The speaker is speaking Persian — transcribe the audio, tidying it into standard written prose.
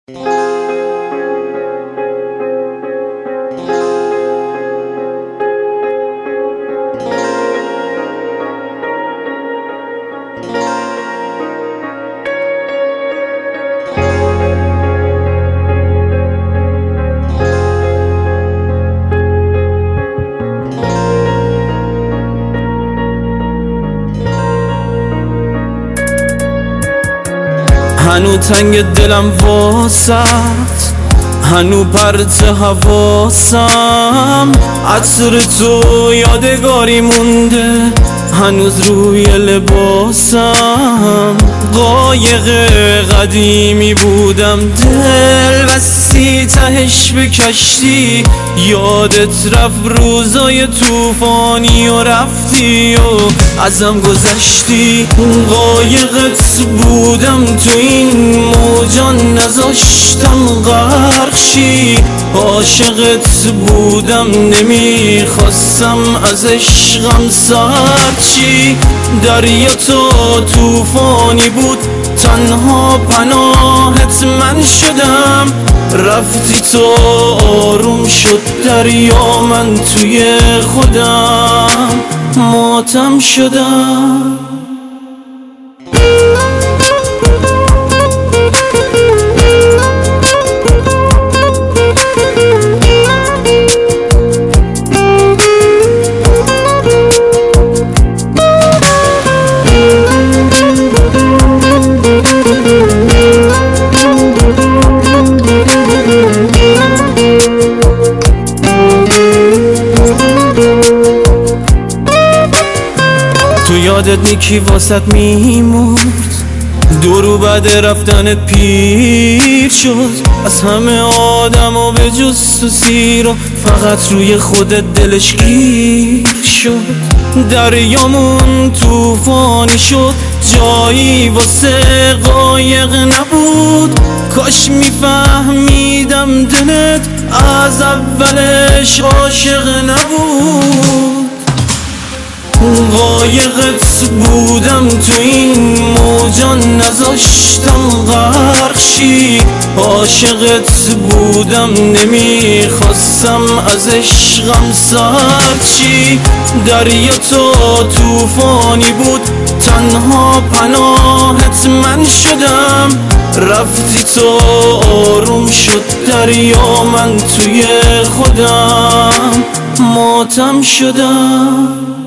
هنو تنگ دلم واسط، هنو پرت حواسم، عطر تو یادگاری مونده هنوز روی لباسم. قایق قدیمی بودم دل بستی تهش به کشتی، یادت رفت روزای توفانی و رفتی و ازم گذشتی. قایقت بودم تو این موجا نذاشتم غرق شی، عاشقت بودم نمیخواستم از عشقم سرد شی. دریا تو توفانی بود تنها پناهت من شدم، رفتی تو آروم شد دریا من توی خودم ماتم شدم. تو یادت نیکی واسط میمورد، دورو بعد رفتنت پیر شد. از همه آدم و به جز تو سیرو فقط روی خودت دلش گیر شد. دریامون توفانی شد جایی واسه قایق نبود، کاش میفهمیدم دلت از اولش عاشق نبود. قایقت بودم تو این موجا نذاشتم غرق شی، عاشقت بودم نمیخواستم از عشقم سرد شی. دریا تو توفانی بود تنها پناهت من شدم، رفتی تو آروم شد دریا من توی خودم ماتم شدم.